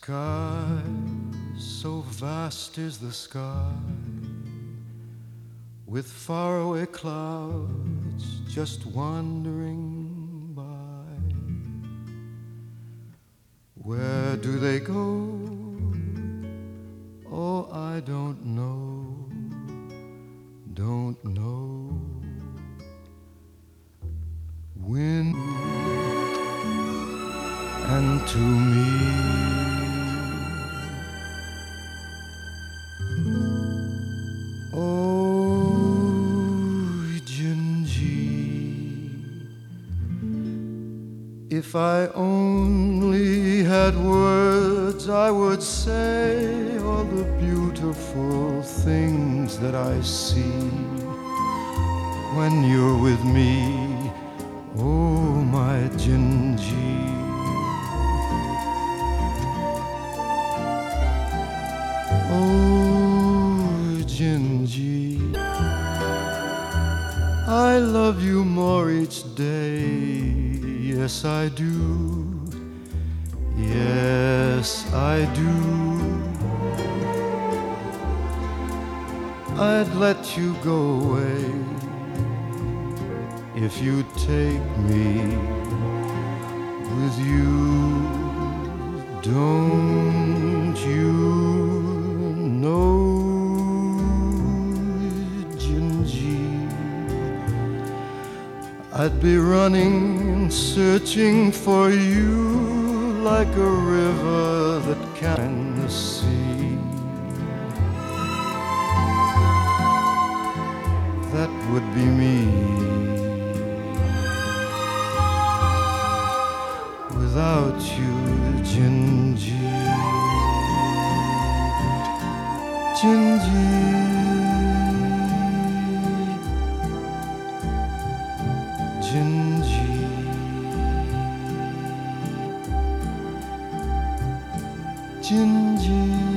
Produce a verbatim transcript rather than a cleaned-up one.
sky, so vast is the sky, with faraway clouds just wandering by. Where do they go? Oh, I don't know, don't know. Wind and to me, oh, Gingy, if I only had words, I would say all the beautiful things that I see when you're with me, oh, my Gingy. Oh, Gingy, I love you more each day. Yes, I do. Yes, I do. I'd let you go away if you'd take me with you. Don't you know, Gingy, I'd be running, searching for you like a river that can the sea. That would be me without you, Gingy. Gingy, Gingy, Gingy.